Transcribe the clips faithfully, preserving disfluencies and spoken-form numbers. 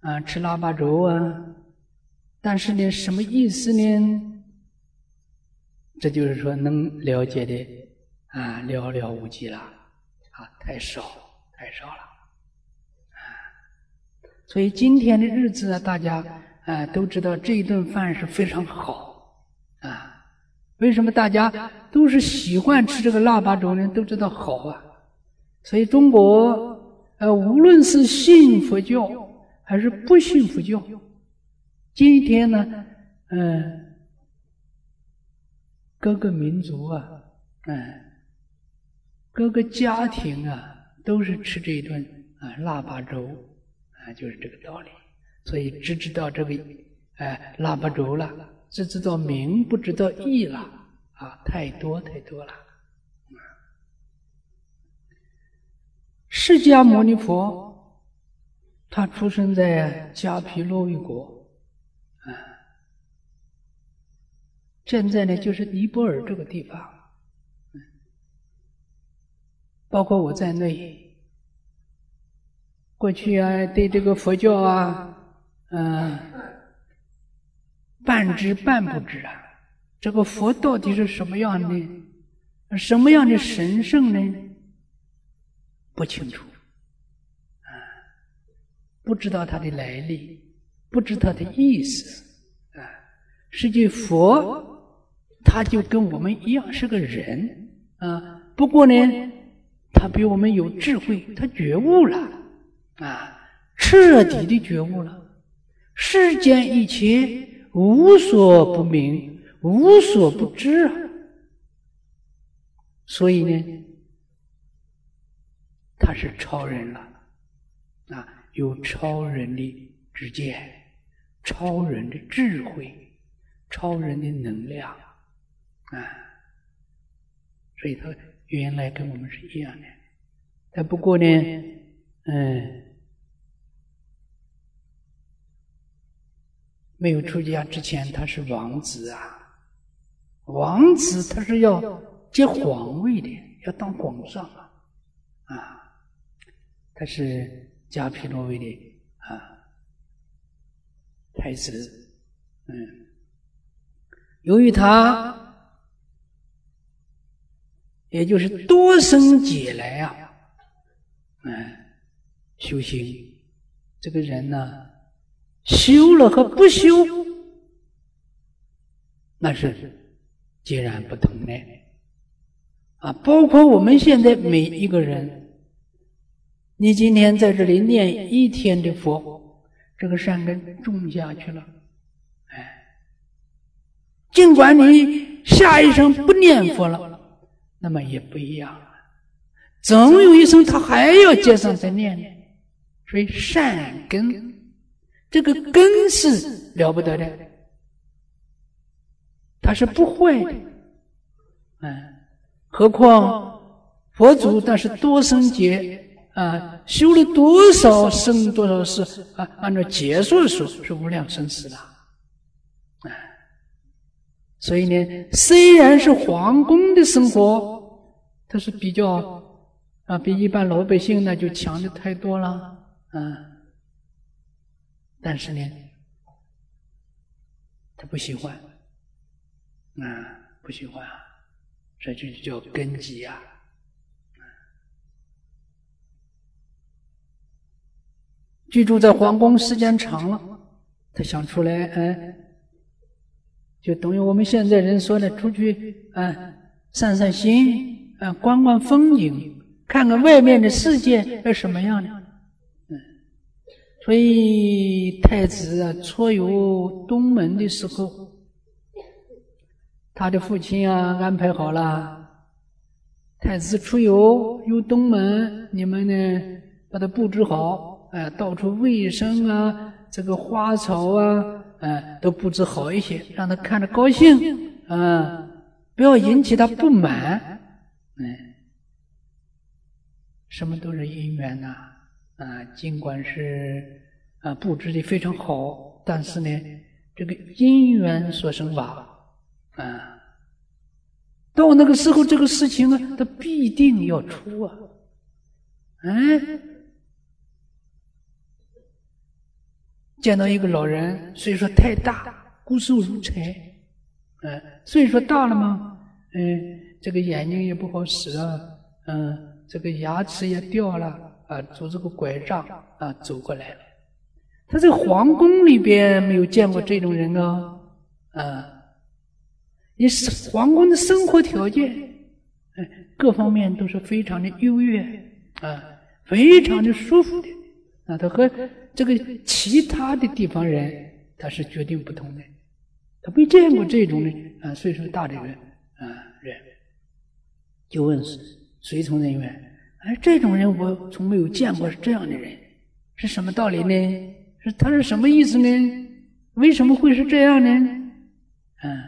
啊，吃腊八粥啊，但是呢，什么意思呢？这就是说能了解的啊，寥寥无几了，啊，太少太少了，啊，所以今天的日子啊，大家啊都知道这一顿饭是非常好，啊，为什么大家都是喜欢吃这个腊八粥呢？都知道好啊，所以中国呃，无论是信佛教还是不信佛教，今天呢，嗯、呃。各个民族啊，嗯，各个家庭啊，都是吃这一顿啊腊八粥啊，就是这个道理。所以只知道这个哎腊八粥了，只知道名不知道义了啊，太多太多了。释迦牟尼佛，他出生在迦毗罗卫国，啊。现在呢，就是尼泊尔这个地方，包括我在内，过去啊，对这个佛教啊，嗯、呃，半知半不知啊。这个佛到底是什么样的，什么样的神圣呢？不清楚，啊，不知道它的来历，不知道它的意思，啊，实际佛。他就跟我们一样是个人啊，不过呢，他比我们有智慧，他觉悟了啊，彻底的觉悟了。世间一切无所不明，无所不知啊。所以呢，他是超人了啊，有超人的知见，超人的智慧，超人的能量。啊，所以他原来跟我们是一样的，但不过呢，嗯，没有出家之前他是王子啊，王子他是要接皇位的，要当皇上啊，啊，他是迦毗罗卫的啊太子，嗯，由于他。也就是多生劫来啊，嗯，修行，这个人呢，修了和不修，那是截然不同的啊。包括我们现在每一个人，你今天在这里念一天的佛，这个善根种下去了，哎，尽管你下一生不念佛了。那么也不一样了，总有一生他还要接上再念，所以善根，这个根是了不得的，它是不坏的，嗯，何况佛祖那是多生劫啊，修了多少生多少世啊，按照劫数说是无量生死了，啊。所以呢，虽然是皇宫的生活，它是比较啊，比一般老百姓呢就强的太多了，啊，但是呢，他不喜欢，啊，不喜欢啊，这就叫根基啊。居住在皇宫时间长了，他想出来，哎。就等于我们现在人说的，出去啊散散心啊，观观风景，看看外面的世界是什么样的。嗯，所以太子啊出游东门的时候，他的父亲啊安排好了，太子出游游东门，你们呢把它布置好，哎，到处卫生啊，这个花草啊。嗯，都布置好一些，让他看着高兴，嗯，不要引起他不满，嗯，什么都是因缘呐，啊，尽管是啊布置的非常好，但是呢，这个因缘所生法，啊，到那个时候，这个事情啊，它必定要出啊，哎。 见到一个老人，岁数太大，骨瘦如柴，嗯，岁数大了嘛，嗯，这个眼睛也不好使啊，嗯，这个牙齿也掉了啊，拄着个拐杖啊走过来了。他在皇宫里边没有见过这种人啊，啊，也是皇宫的生活条件，嗯，各方面都是非常的优越啊，非常的舒服的啊，他和这个其他的地方人他是决定不同的，他没见过这种的啊岁数大的人啊人，就问随从人员，哎，这种人我从没有见过这样的人，是什么道理呢？是他是什么意思呢？为什么会是这样呢？嗯，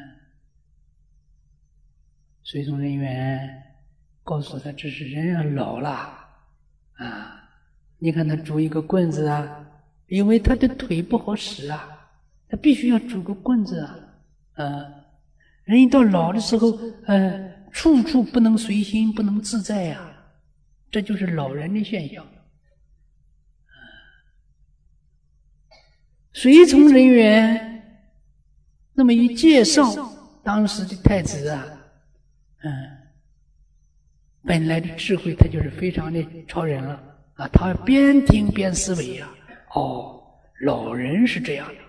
随从人员告诉他，这是人啊老了啊，你看他拄一个棍子啊，因为他的腿不好使啊，他必须要拄个棍子啊，啊，人一到老的时候，呃，处处不能随心，不能自在呀、啊，这就是老人的现象。随从人员那么一介绍，当时的太子啊，嗯，本来的智慧他就是非常的超人了啊，他边听边思维啊，哦，老人是这样的，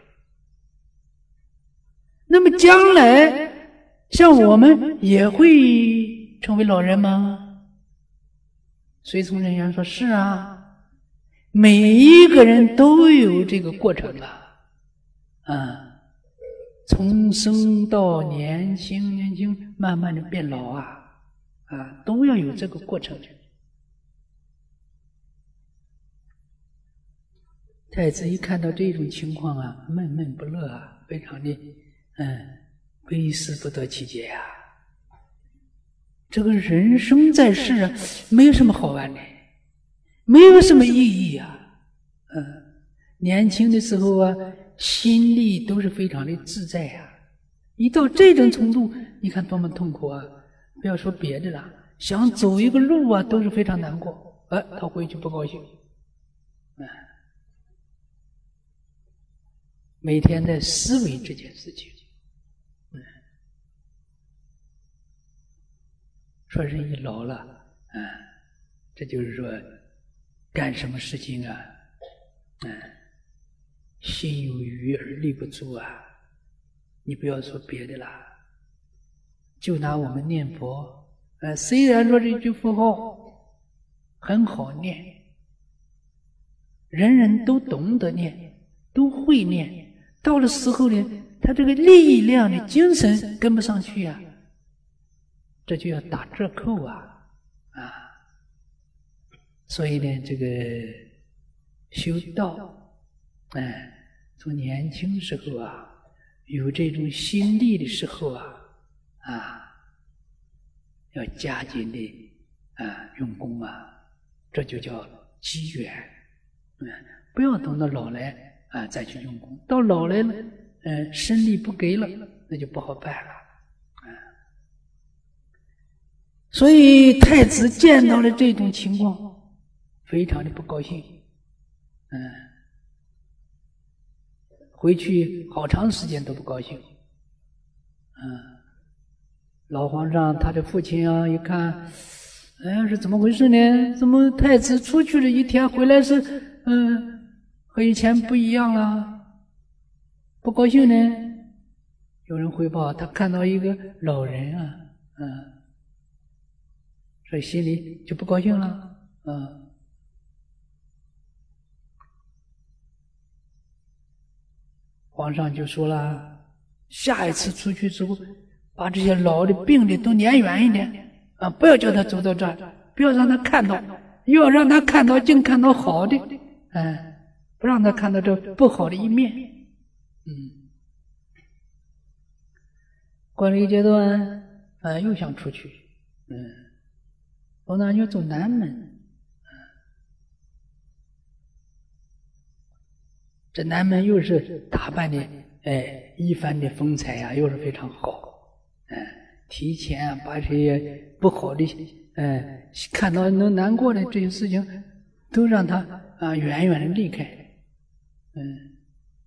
那么将来像我们也会成为老人吗？随从人员说是啊，每一个人都有这个过程啊，啊，从生到年轻，年轻慢慢的变老啊，啊，都要有这个过程。太子一看到这种情况啊，闷闷不乐啊，非常的嗯悲思不得其解啊。这个人生在世啊，没有什么好玩的。没有什么意义啊，嗯，年轻的时候啊，心力都是非常的自在啊，一到这种程度，你看多么痛苦啊！不要说别的了，想走一个路啊，都是非常难过。哎，他回去不高兴，嗯，每天在思维这件事情，嗯，说人一老了，嗯，这就是说。干什么事情啊，嗯，心有余而力不足啊！你不要说别的啦，就拿我们念佛，呃，虽然说这句佛号很好念，人人都懂得念，都会念，到了时候呢，他这个力量的精神跟不上去啊，这就要打折扣啊，啊！所以呢，这个修道，哎，从年轻时候啊，有这种心力的时候啊，啊，要加紧的啊用功啊，这就叫机缘。嗯，不要等到老来啊再去用功，到老来了，呃，身力不给了，那就不好办了。啊，所以太子见到了这种情况。非常的不高兴，嗯，回去好长时间都不高兴，嗯，老皇上他的父亲啊，一看，哎，是怎么回事呢？怎么太子出去了一天，回来是，嗯，和以前不一样了，不高兴呢？有人汇报，他看到一个老人啊，嗯，所以心里就不高兴了，嗯。皇上就说了，下一次出去之后，把这些老的病的都撵远一点啊，不要叫他走到这儿，不要让他看到，要让他看到净看到好的，哎，不让他看到这不好的一面。嗯，过了一阶段，啊，又想出去，嗯，我呢就走南门。这南门又是打扮的，哎，一番的风采啊，又是非常好，哎，提前啊把这些不好的，哎，看到能难过的这些事情，都让他啊远远的离开，嗯，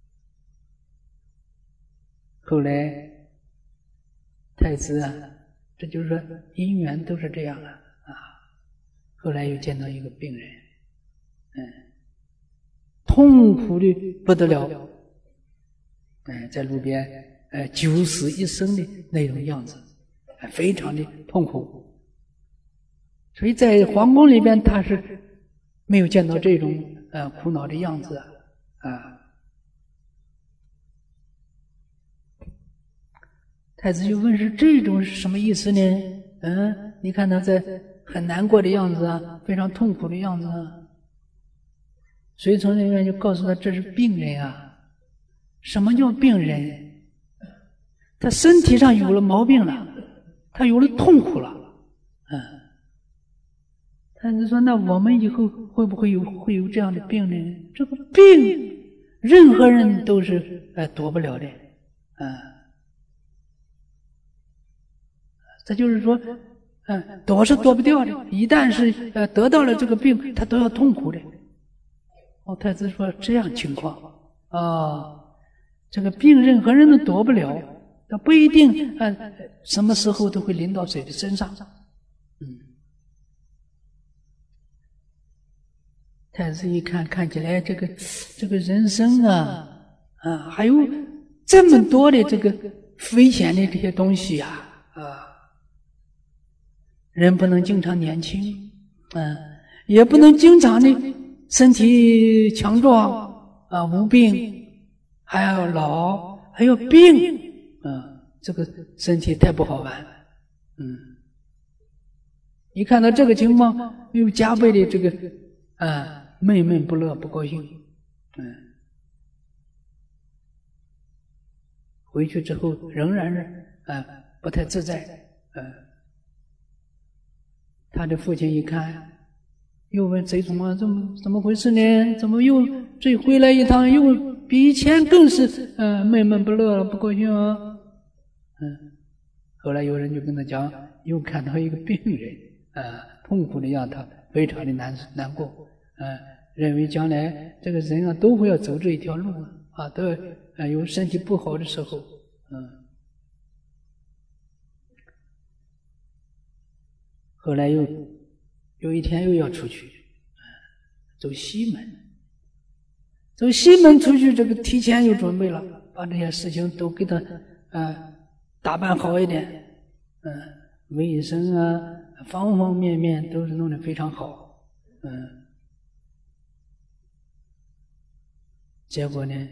后来太子啊，这就是说因缘都是这样了啊。后来又见到一个病人，嗯，痛苦的不得了，嗯，在路边，呃，九死一生的那种样子，非常的痛苦。所以在皇宫里边，他是没有见到这种呃苦恼的样子啊。太子就问是这种是什么意思呢？嗯，你看他在很难过的样子啊，非常痛苦的样子啊。随从人员就告诉他这是病人啊。什么叫病人？他身体上有了毛病了，他有了痛苦了。嗯，太子说那我们以后会不会有会有这样的病呢？这个病任何人都是呃躲不了的。嗯，这就是说，嗯，躲是躲不掉的。一旦是呃得到了这个病，他都要痛苦的。哦，太子说这样情况啊、哦，这个病任何人都躲不了，他不一定呃什么时候都会临到谁的身上。嗯，太子一看，看起来这个这个人生啊啊，还有这么多的这个危险的这些东西啊啊。人不能经常年轻，嗯，也不能经常的身体强壮啊，无病，还要老，还有病，嗯，这个身体太不好玩，嗯，一看到这个情况，又加倍的这个啊闷闷不乐，不高兴，嗯，回去之后仍然是啊不太自在，嗯。他的父亲一看，又问随从啊，怎么怎么回事呢？怎么又这回来一趟，又比以前更是呃闷闷不乐了，不高兴啊？嗯，后来有人就跟他讲，又看到一个病人啊、呃，痛苦的样子，非常的难难过，啊、呃，认为将来这个人啊都会要走这一条路啊，都啊、呃、有身体不好的时候，嗯。后来又有一天又要出去，走西门，走西门出去，这个提前又准备了，把这些事情都给他啊打扮好一点，嗯，卫生啊，方方面面都是弄得非常好，嗯，结果呢，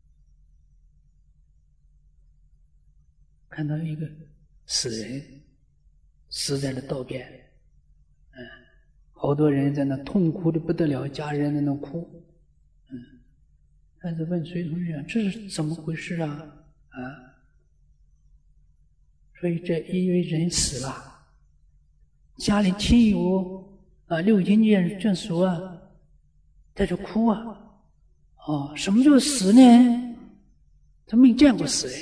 看到一个死人死在了道边。嗯，好多人在那痛苦的不得了，家人在那哭。嗯，太子问随从人员：“这是怎么回事啊？”啊，所以这因为人死了，家里亲友啊、六亲眷眷属啊，在这哭啊。哦，什么叫死呢？他没见过死人。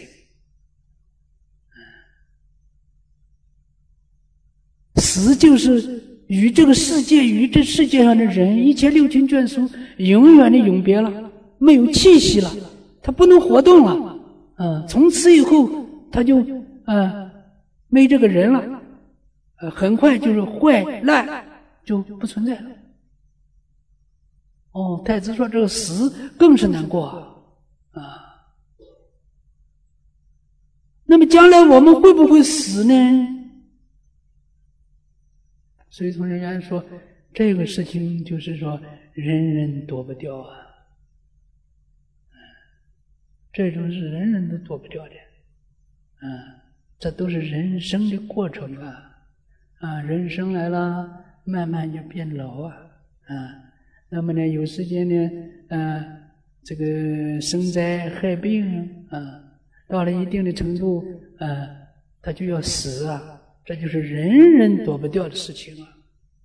死就是与这个世界、与这世界上的人，一切六亲眷属，永远的永别了，没有气息了，他不能活动了。嗯，从此以后，他就啊没这个人了，呃，很快就是坏烂就不存在了。哦，太子说这个死更是难过啊。啊，那么将来我们会不会死呢？随从人员说，这个事情就是说，人人躲不掉啊，这种是人人都躲不掉的，嗯，这都是人生的过程啊，啊，人生来了，慢慢就变老啊，啊，那么呢，有时间呢，啊，这个生灾害病啊，到了一定的程度，啊，他就要死啊。这就是人人躲不掉的事情啊！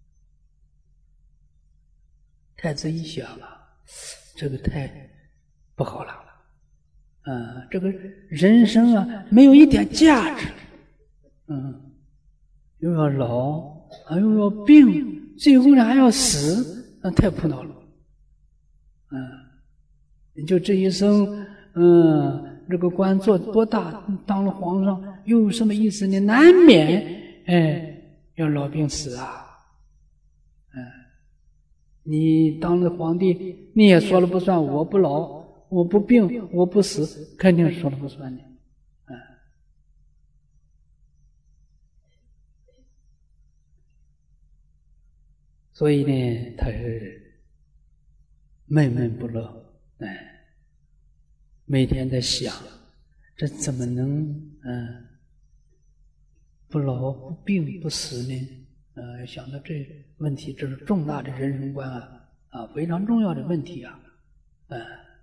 太子一想啊，这个太不好了，啊，这个人生啊，没有一点价值，嗯，又要老，啊，又要病，最后呢还要死，那太苦恼了，嗯，你就这一生，嗯， 这个官做多大，当了皇上又有什么意思呢？难免哎要老病死啊！嗯，你当了皇帝，你也说了不算，我不老，我不病，我不死，肯定说了不算的。嗯，所以呢，他是闷闷不乐，哎。每天在想，这怎么能嗯不老不病不死呢？呃，想到这问题，这是重大的人生观啊，啊，非常重要的问题啊，嗯。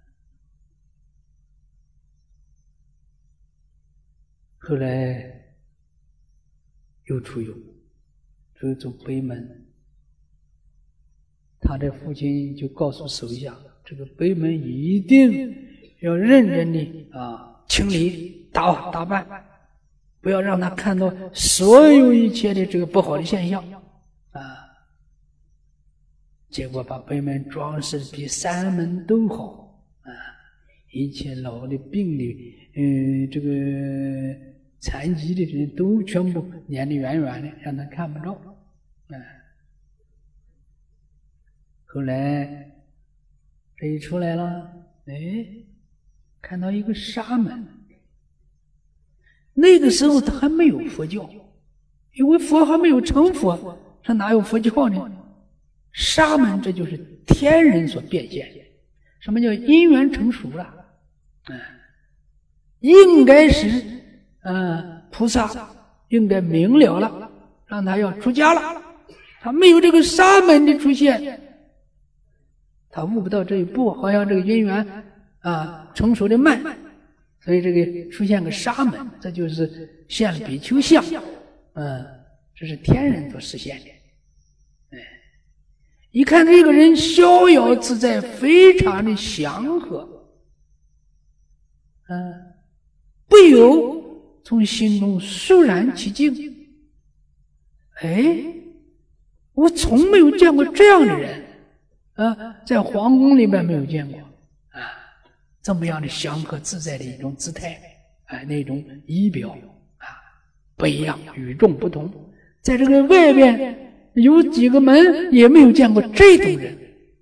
后来又出游，出游走北门，他的父亲就告诉手下，这个北门一定要认真的啊清理打打扮，不要让他看到所有一切的这个不好的现象啊。结果把北门装饰比三门都好啊，一切老的病的嗯这个残疾的人都全部撵得远远的，让他看不着啊。后来这一出来了，哎，看到一个沙门。那个时候他还没有佛教，因为佛还没有成佛，他哪有佛教呢？沙门这就是天人所变现。什么叫因缘成熟了？嗯，应该是嗯菩萨应该明了了，让他要出家了。他没有这个沙门的出现，他悟不到这一步，好像这个因缘啊成熟的慢，所以这个出现个沙门，这就是现了比丘相。嗯，这是天人所实现的。哎，一看这个人逍遥自在，非常的祥和，嗯，不由从心中肃然起敬。哎，我从没有见过这样的人啊，在皇宫里面没有见过啊，这么样的祥和自在的一种姿态，啊，那种仪表啊，不一样，与众不同。在这个外边有几个门也没有见过这种人。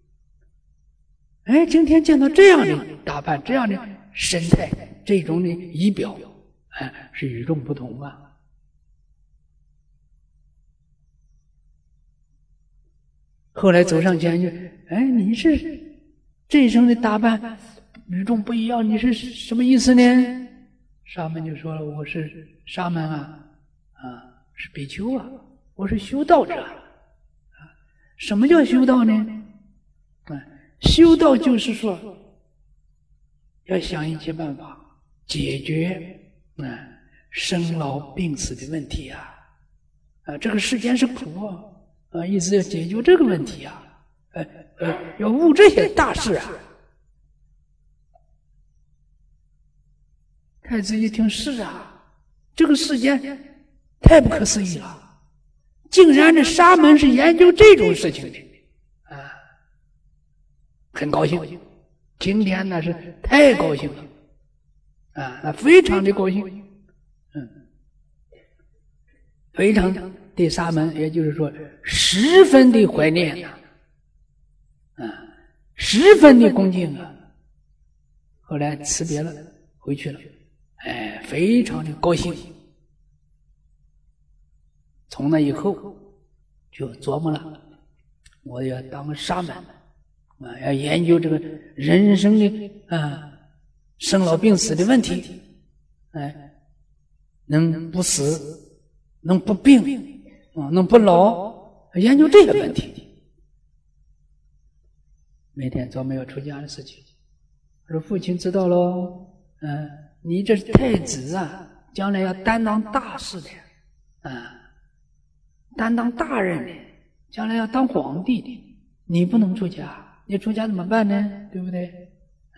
哎，今天见到这样的打扮，这样的神态，这种的仪表，哎，是与众不同啊。后来走上前去，哎，你是这一身的打扮与众不一样，你是什么意思呢？沙门就说了，我是沙门啊，啊，是比丘啊，我是修道者啊。什么叫修道呢？啊，修道就是说要想一切办法解决啊生老病死的问题啊，啊，这个世间是苦啊。啊，意思要解决这个问题啊，呃呃，要悟这些大事啊。太子一听是啊，这个世间太不可思议了，竟然这沙门是研究这种事情的啊，很高兴。今天那是太高兴了啊，那非常的高兴，嗯，非常对沙门，也就是说十分的怀念呐，啊，十分的恭敬啊。后来辞别了，回去了，哎，非常的高兴。从那以后就琢磨了，我要当个沙门啊，要研究这个人生的啊生老病死的问题，哎，能不死，能不病。啊，能不老，研究这个问题。每天琢磨要出家的事情。说父亲知道喽，嗯、呃，你这是太子啊，将来要担当大事的，啊，担当大任的，将来要当皇帝的，你不能出家，你出家怎么办呢？对不对？啊，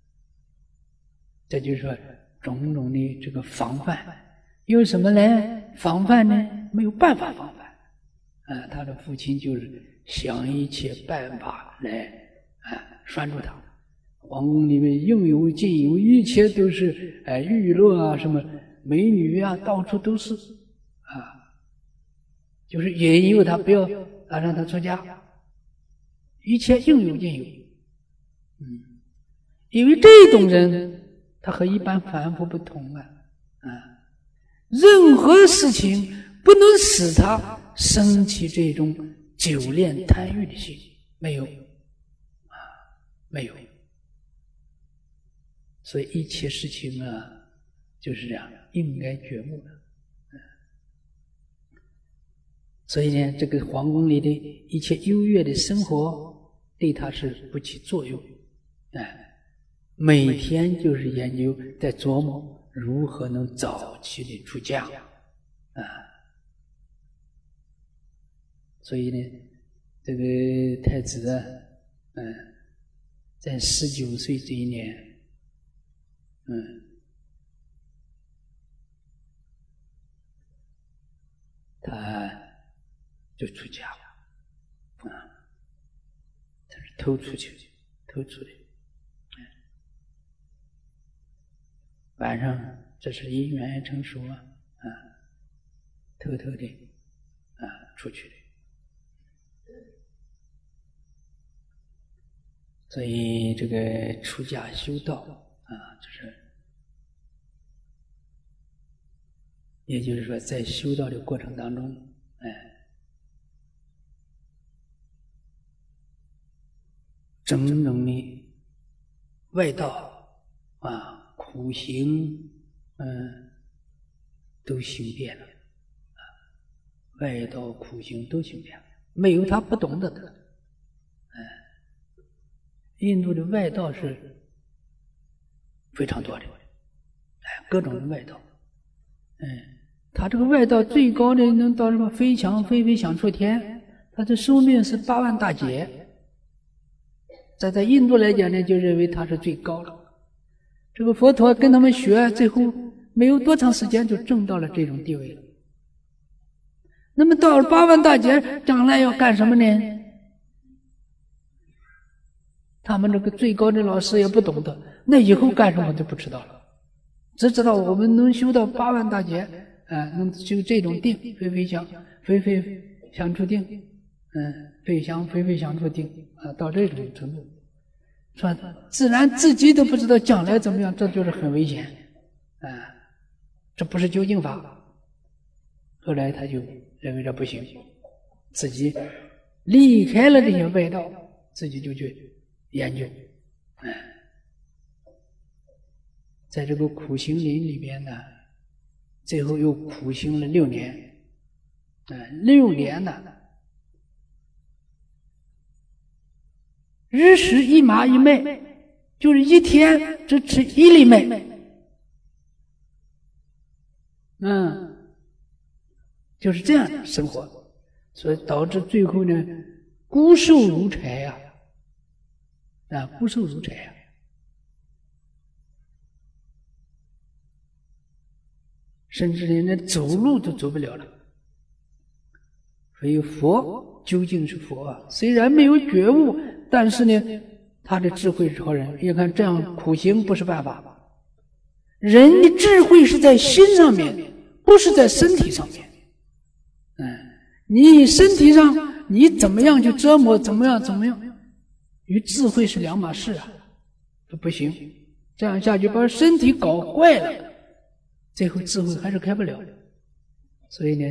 这就是说种种的这个防范。有什么来防范呢？没有办法防范。啊，他的父亲就是想一切办法来啊拴住他。 皇宫里面应有尽有，一切都是哎娱乐啊，什么美女啊，到处都是啊，就是引诱他不要啊让他出家，一切应有尽有。嗯，因为这种人他和一般凡夫不同啊啊，任何事情不能使他生起这种久恋贪欲的心，没有啊，没有。所以一切事情啊，就是这样，应该觉悟的。所以呢，这个皇宫里的一切优越的生活，对他是不起作用。哎，每天就是研究，在琢磨如何能早期的出家啊。所以呢，这个太子啊，嗯，在十九岁这一年。嗯，他就出家了，啊，他是偷出去，偷出的。晚上这是因缘成熟啊，啊，偷偷的啊出去的。所以这个出家修道啊，就是。也就是说，在修道的过程当中，哎，整整的外道啊、苦行，嗯，都行遍了，啊，外道苦行都行遍了，没有他不懂的的，哎，印度的外道是非常多的，哎，各种的外道，嗯。他这个外道最高的能到什么飞翔飞飞想出天，他的寿命是八万大劫，在在印度来讲呢，就认为他是最高了。这个佛陀跟他们学，最后没有多长时间就证到了这种地位了。那么到了八万大劫，将来要干什么呢？他们这个最高的老师也不懂得，那以后干什么就不知道了，只知道我们能修到八万大劫。啊，能修这种定，飞飞翔，飞飞翔出定，嗯，飞翔飞飞翔出定啊，到这种程度，说自然自己都不知道将来怎么样，这就是很危险，啊，这不是究竟法。后来他就认为这不行，自己离开了这些外道，自己就去研究，嗯，在这个苦行林里边呢。最后又苦行了六年，啊，六年呢，日食一麻一麦，就是一天只吃一粒麦，嗯，就是这样的生活，所以导致最后呢，骨瘦如柴呀，啊，骨瘦如柴呀。甚至连走路都走不了了。所以佛究竟是佛啊，虽然没有觉悟，但是呢，他的智慧超人。你看这样苦行不是办法，人的智慧是在心上面，不是在身体上面。嗯，你身体上你怎么样去折磨，怎么样怎么样，与智慧是两码事啊，这不行。这样下去把身体搞坏了。最后智慧还是开不了，所以呢，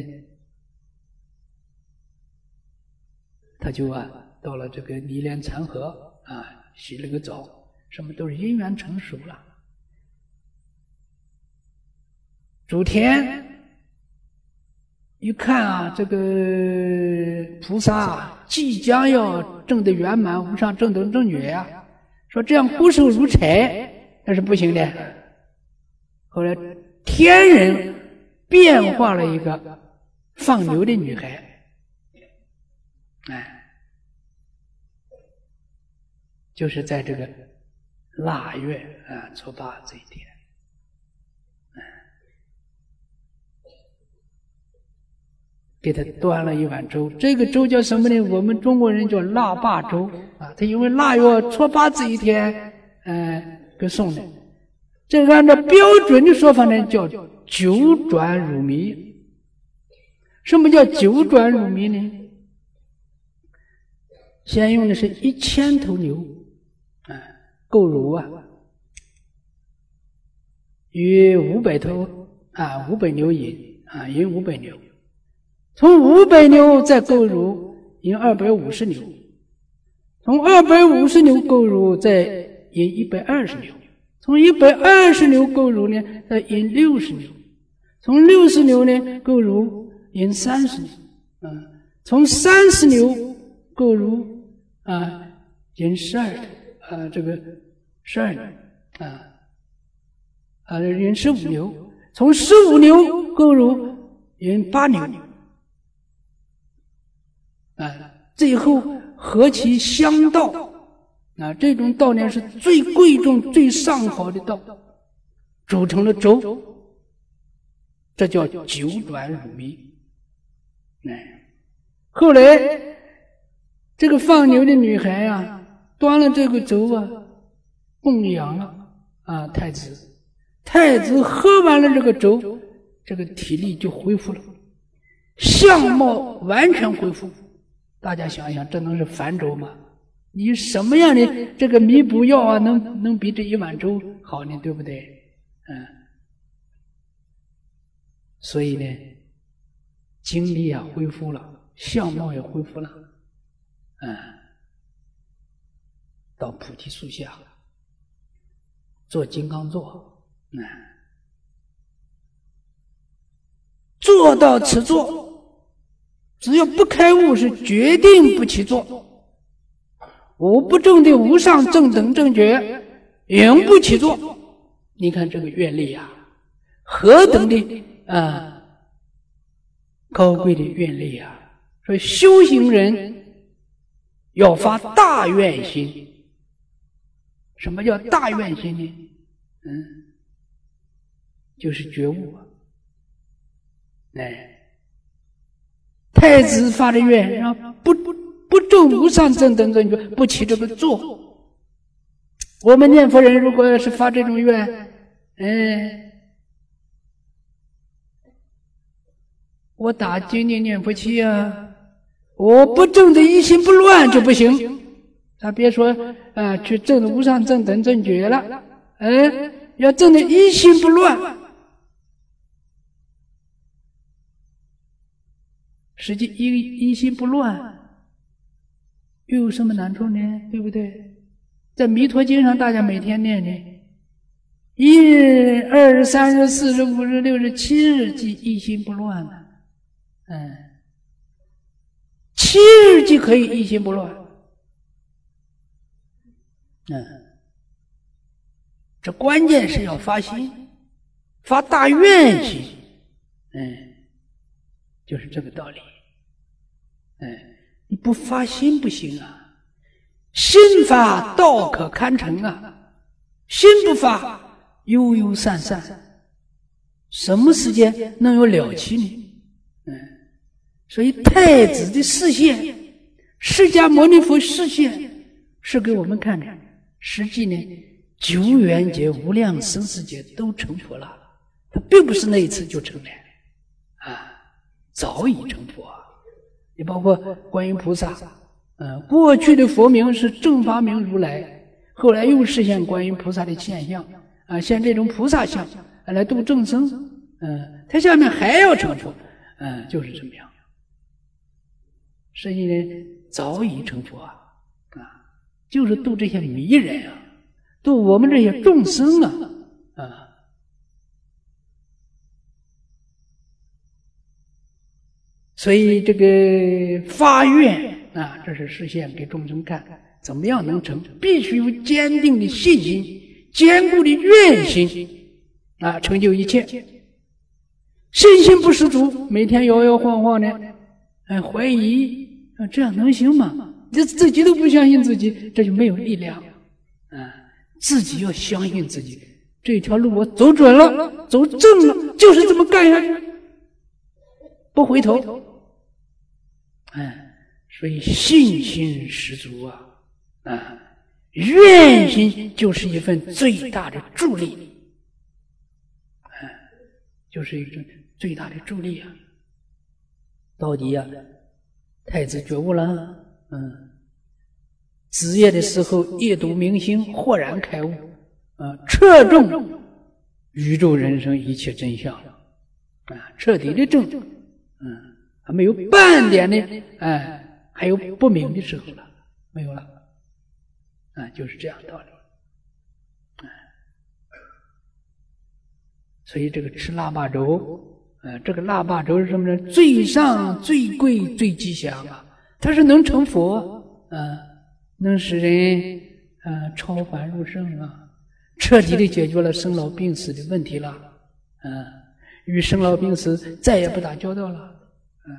他就啊到了这个泥莲禅河啊，洗了个澡，什么都是因缘成熟了。主田一看啊，这个菩萨即将要证得圆满无上正等正觉呀，说这样骨瘦如柴那是不行的。后来天人变化了一个放牛的女孩，哎，就是在这个腊月啊初八这一天，哎，给他端了一碗粥。这个粥叫什么呢？我们中国人叫腊八粥啊。他因为腊月初八这一天， 呃，给送的。这个按照标准的说法呢，叫九转乳糜。什么叫九转乳糜呢？先用的是一千头牛，啊，购乳啊，与五百头啊，五百牛饮啊，饮五百牛。从五百牛再购乳，饮二百五十牛。从二百五十牛购乳，再饮一百二十牛。从一百二十牛购乳呢，再饮六十牛；从六十牛呢购乳饮三十牛，啊，从三十牛购乳啊饮十二啊这个十二牛啊啊饮十五牛；从十五牛购乳饮八牛啊，最后合其香道。啊，这种道呢是最贵重、最上好的道，煮成了粥，这叫九转乳糜。哎，后来这个放牛的女孩啊，端了这个粥啊，供养了啊太子。太子喝完了这个粥，这个体力就恢复了，相貌完全恢复。大家想想，这能是凡粥吗？你什么样的这个弥补药啊，能能比这一碗粥好呢？对不对？嗯，所以呢，精力啊恢复了，相貌也恢复了，嗯，到菩提树下做金刚座，嗯，做到此座，只要不开悟，是决定不起坐。五不正的无上正等正觉，永不起坐。你看这个愿力啊，何等的啊高贵的愿力啊！所以修行人要发大愿心。什么叫大愿心呢？嗯，就是觉悟啊！哎，太子发的愿啊，不不。不正无上正等正觉，不起这个坐。我们念佛人如果要是发这种愿，哎，我打经念念佛七啊，我不正的一心不乱就不行。他别说啊，去正的无上正等正觉了，哎，要正的一心不乱。实际一一心不乱。又有什么难处呢？对不对？在弥陀经上，大家每天念念，一日、二日、三日、四日、五日、六日、七日即一心不乱了。嗯，七日即可以一心不乱。嗯，这关键是要发心，发大愿心。嗯，就是这个道理。嗯。你不发心不行啊，心发道可堪成啊，心不发悠悠散散，什么时间能有了期呢？嗯，所以太子的示现，释迦牟尼佛示现是给我们看的，实际呢，久远劫、无量生死劫都成佛了，他并不是那一次就成了，啊，早已成佛。也包括观音菩萨，嗯，过去的佛名是正法明如来，后来又实现观音菩萨的现象，啊，现这种菩萨相来度众生，嗯，他下面还要成佛，嗯，就是这么样。实际呢，早已成佛啊，啊，就是度这些迷人啊，度我们这些众生啊，啊。所以这个发愿啊，这是实现给众生看，怎么样能成？必须有坚定的信心，坚固的愿心啊，成就一切。信心不十足，每天摇摇晃晃的，哎，怀疑啊，这样能行吗？这自己都不相信自己，这就没有力量啊！自己要相信自己，这条路我走准了，走正了，就是这么干下去，不回头。哎，所以信心十足啊！啊， 愿心就是一份最大的助力，哎，就是一种最大的助力啊！到底呀、啊，太子觉悟了，嗯，子夜的时候夜读明心，豁然开悟，啊，彻中宇宙人生一切真相，啊，彻底的正，嗯，还没有半点的，哎，还有不明的时候了，没有了。啊，就是这样的道理。啊，所以这个吃腊八粥，啊，这个腊八粥是什么呢？最上、最贵、最吉祥啊！它是能成佛，啊，能使人啊超凡入圣啊，彻底的解决了生老病死的问题了，啊，与生老病死再也不打交道了，啊，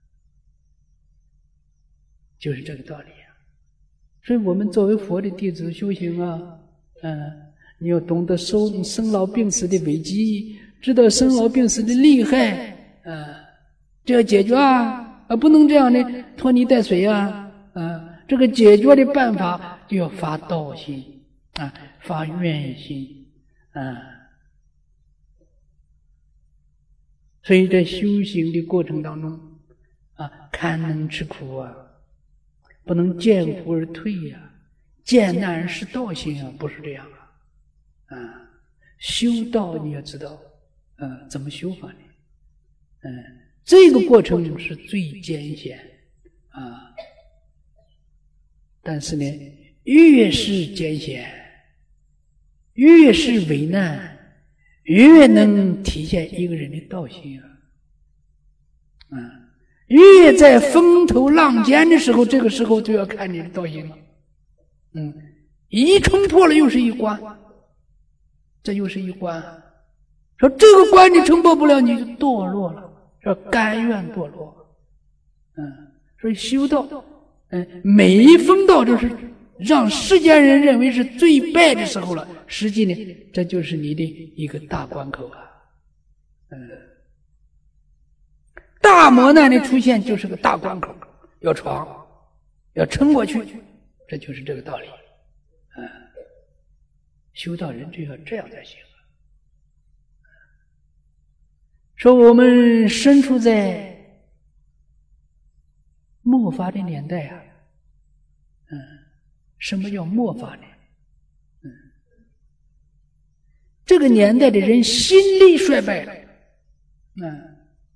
就是这个道理。所以我们作为佛的弟子修行啊，嗯，你要懂得生生老病死的危机，知道生老病死的厉害，啊，这要解决啊，啊，不能这样的拖泥带水啊，啊，这个解决的办法就要发道心啊，发愿心啊。所以在修行的过程当中啊，堪能吃苦啊。不能见苦而退呀、啊，见难而失道心啊，不是这样啊！啊，修道你要知道，呃，怎么修法呢？嗯，这个过程是最艰险啊，但是呢，越是艰险，越是为难，越能体现一个人的道心啊！啊。越在风头浪尖的时候，这个时候就要看你的道心了。嗯，一冲破了又是一关，这又是一关。说这个关你冲破不了，你就堕落了，说甘愿堕落。嗯，所以修道，嗯，每一风道就是让世间人认为是最败的时候了，实际呢，这就是你的一个大关口啊。嗯。大磨难的出现就是个大关口，要闯，要撑过去，这就是这个道理。啊，修道人就要这样才行。说我们身处在末法的年代啊，嗯，什么叫末法呢？嗯，这个年代的人心力衰败了，嗯。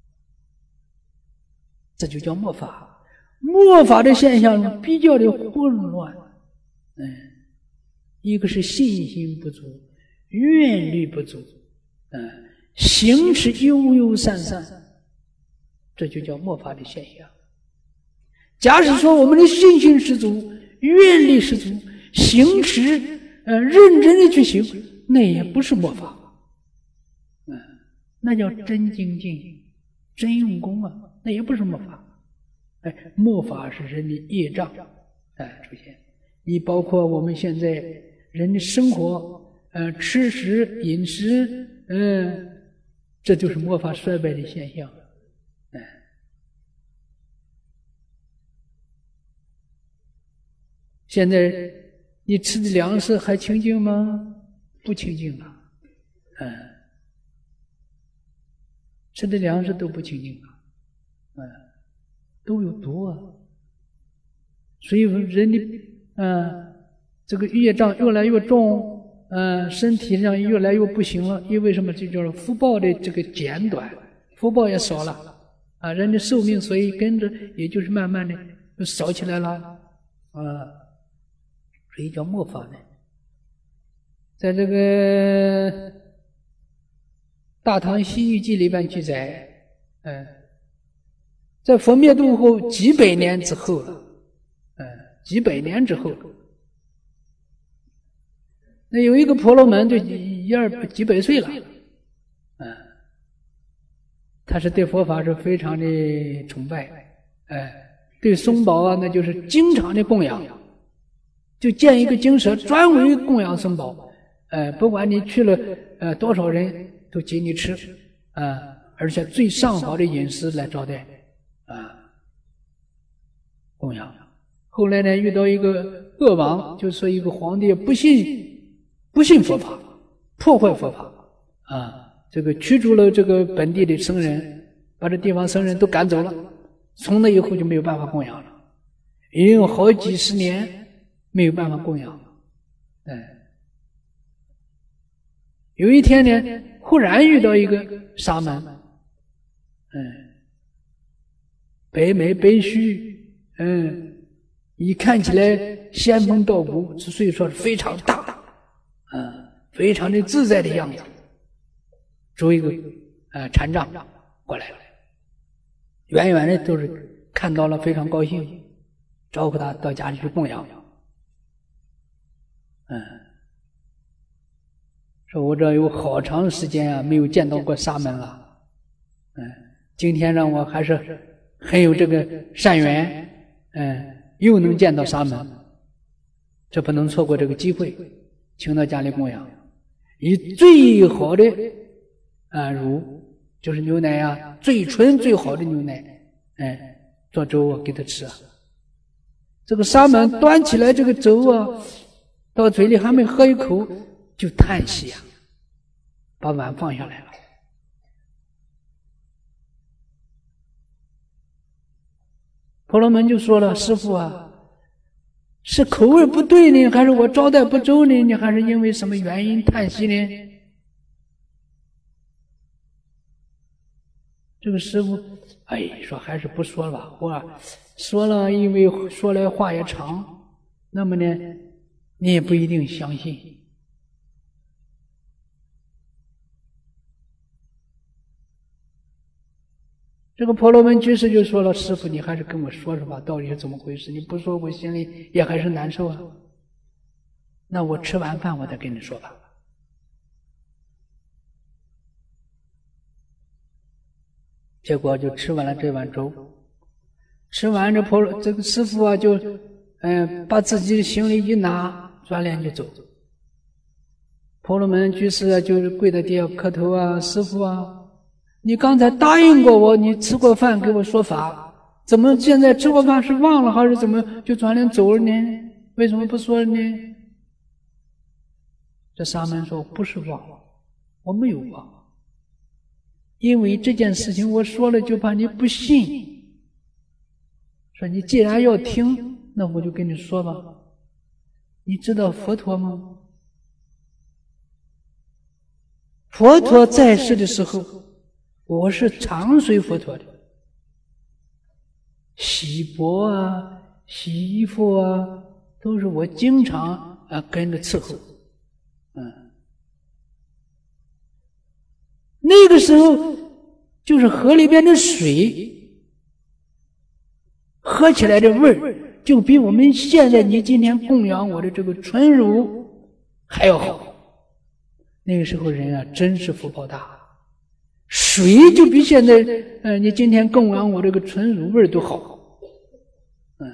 这就叫末法，末法的现象比较的混乱，嗯，一个是信心不足，愿力不足，嗯，行持悠悠散散，这就叫末法的现象。假使说我们的信心十足，愿力十足，行持呃认真的去行，那也不是末法，嗯，那叫真精进，真用功啊。那也不是末法，哎，末法是人的业障，哎出现。你包括我们现在人的生活，呃，吃食饮食，嗯、呃，这就是末法衰败的现象，哎。现在你吃的粮食还清净吗？不清净了，嗯，吃的粮食都不清净了。嗯，都有毒啊！所以人的嗯，这个业障越来越重，嗯，身体上越来越不行了。因为什么？这就是福报的这个减短，福报也少了啊，人的寿命所以跟着也就是慢慢的就少起来了啊，所以叫末法呢。在这个《大唐西域记》里边记载，嗯。在佛灭度后几百年之后了，嗯，几百年之后，那有一个婆罗门就一二几百岁了，嗯，他是对佛法是非常的崇拜，哎，对松宝啊，那就是经常的供养，就建一个精舍专为供养松宝，哎，不管你去了呃多少人都请你吃，啊，而且最上好的饮食来招待。啊，供养。后来呢，遇到一个恶王，就说一个皇帝不信不信佛法，破坏佛法啊，这个驱逐了这个本地的僧人，把这地方僧人都赶走了，从那以后就没有办法供养了，已经有好几十年没有办法供养了。哎，有一天呢，忽然遇到一个沙门，嗯，白眉白须，嗯，一看起来仙风道骨，所以说非常大，嗯，非常的自在的样子。捉一个呃禅杖过来了，远远的都是看到了，非常高兴，招呼他到家里去供养。嗯，说我这有好长时间啊没有见到过沙门了，嗯，今天让我还是很有这个善缘，嗯，又能见到沙门，这不能错过这个机会，请到家里供养，以最好的啊乳，就是牛奶啊，最纯最好的牛奶，哎，做粥给他吃啊。这个沙门端起来这个粥啊，到嘴里还没喝一口，就叹息啊，把碗放下来了。婆罗门就说了：“师父啊，是口味不对呢，还是我招待不周呢？你还是因为什么原因叹息呢？”这个师父，哎，说还是不说了吧。我说了，因为说来话也长，那么呢，你也不一定相信。这个婆罗门居士就说了：“师父，你还是跟我说说吧，到底是怎么回事？你不说，我心里也还是难受啊。那我吃完饭，我再跟你说吧。”结果就吃完了这碗粥，吃完这婆这个师父啊，就嗯、呃、把自己的行李一拿，转脸就走。婆罗门居士啊，就是跪在地下磕头啊：“师父啊，你刚才答应过我，你吃过饭给我说法，怎么现在吃过饭是忘了，还是怎么就转脸走了呢？为什么不说呢？”这沙门说：“不是忘，我没有忘。因为这件事情我说了，就怕你不信。说你既然要听，那我就跟你说吧。你知道佛陀吗？佛陀在世的时候，我是常随佛陀的，洗钵啊、洗衣服啊，都是我经常啊跟着伺候。嗯。那个时候就是河里边的水，喝起来的味儿就比我们现在你今天供养我的这个纯乳还要好。那个时候人啊，真是福报大，水就比现在呃你今天供养我这个纯乳味儿都好。嗯，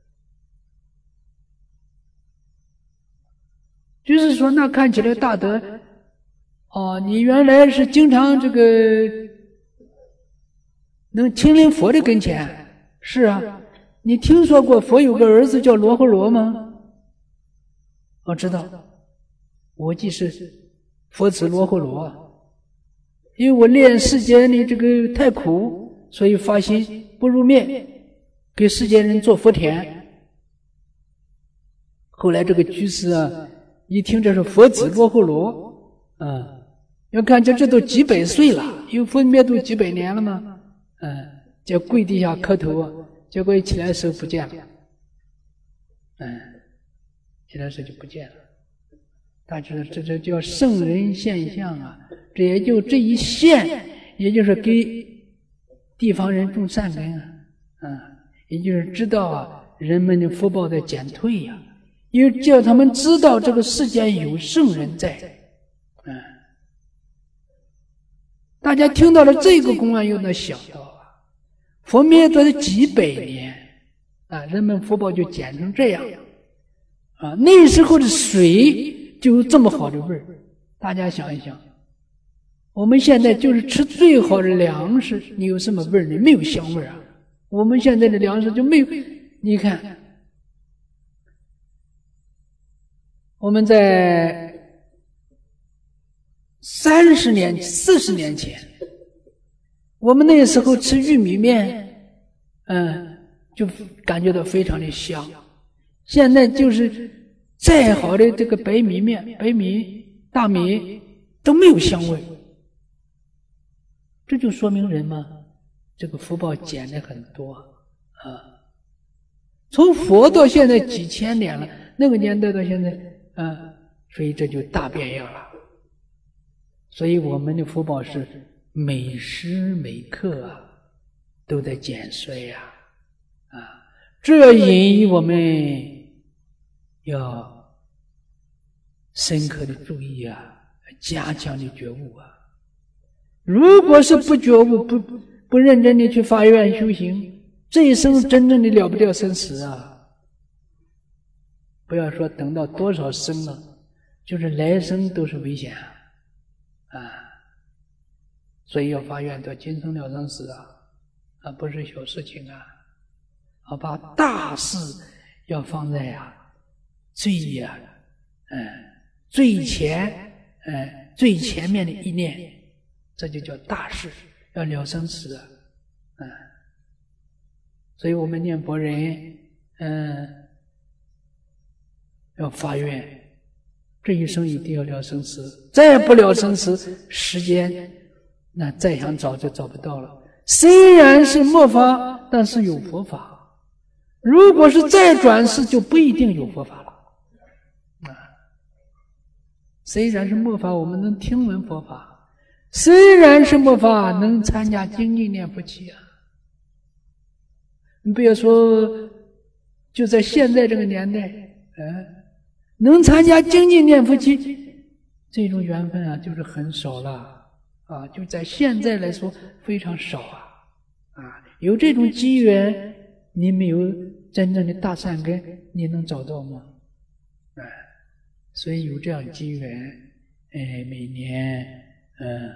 就是说那看起来大德。哦，你原来是经常这个能亲临佛的跟前？是啊，你听说过佛有个儿子叫罗睺罗吗？我知道，我即是佛子罗睺罗。因为我练世间的这个太苦，所以发心不入灭，给世间人做福田。后来这个居士啊，一听这是佛子罗睺罗，嗯。要看这这都几百岁了，有佛灭度几百年了吗？嗯，就跪地下磕头啊，结果一起来手不见了，嗯，起来手就不见了。大家知道这这叫圣人现象啊，这也就这一现，也就是给地方人种善根啊，嗯，也就是知道啊人们的福报在减退呀、啊，因为叫他们知道这个世间有圣人在，嗯。大家听到了这个公案，又能想到啊，佛灭度的几百年啊，人们福报就减成这样啊。那时候的水就有这么好的味儿，大家想一想，我们现在就是吃最好的粮食，你有什么味儿呢？没有香味儿啊。我们现在的粮食就没有，你看， 我们在三十年、四十年前，我们那时候吃玉米面，嗯，就感觉到非常的香。现在就是再好的这个白米面、白米、大米都没有香味，这就说明人嘛，这个福报减的很多啊。从佛到现在几千年了，那个年代到现在，啊，所以这就大变样了。所以我们的福报是每时每刻啊都在减衰呀，啊，这引于我们要深刻的注意啊，加强的觉悟啊。如果是不觉悟、不不认真的去发愿修行，这一生真正的了不掉生死啊！不要说等到多少生了，就是来生都是危险啊！啊，所以要发愿到今生了生死啊，啊，不是小事情啊！啊，把大事要放在啊最呀，嗯，最前，嗯，最前面的一念，这就叫大事，要了生死啊！嗯。所以我们念佛人，嗯，要发愿，这一生一定要了生死，再不了生死，时间那再想找就找不到了。虽然是末法，但是有佛法。如果是再转世，就不一定有佛法了。啊，虽然是末法，我们能听闻佛法；虽然是末法，能参加精进念佛期啊。你不要说，就在现在这个年代，嗯，能参加精进念佛期，这种缘分啊，就是很少了啊。就在现在来说，非常少啊。啊，有这种机缘，你没有真正的大善根，你能找到吗？啊，所以有这样机缘，哎，每年，嗯，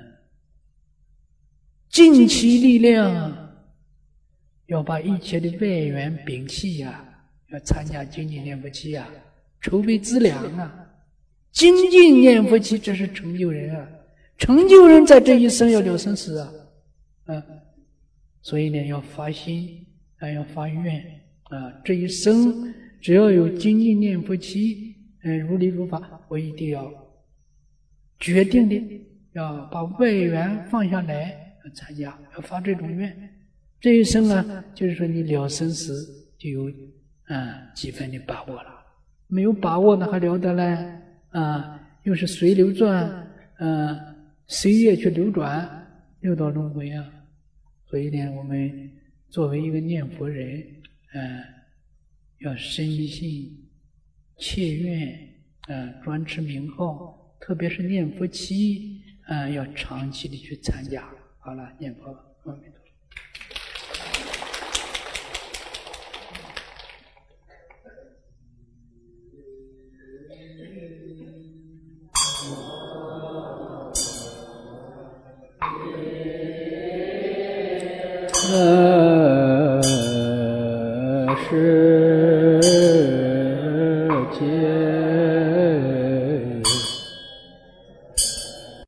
尽其力量。要把一切的外缘摒弃呀、啊，要参加精进念佛期呀，筹备资粮啊。精进念佛期，这是成就人啊，成就人在这一生要了生死啊，啊，所以呢，要发心啊，要发愿啊，这一生只要有精进念佛期，嗯，如理如法，我一定要决定的要把外缘放下来参加，要发这种愿。这一生啊，就是说你了生死就有啊几分的把握了，没有把握呢还了得嘞啊！又是随流转，啊，随业去流转，六道轮回啊！所以呢，我们作为一个念佛人，啊，要深信切愿，啊，专持名号，特别是念佛期啊，要长期的去参加。好了，念佛，阿弥陀佛。呃，是。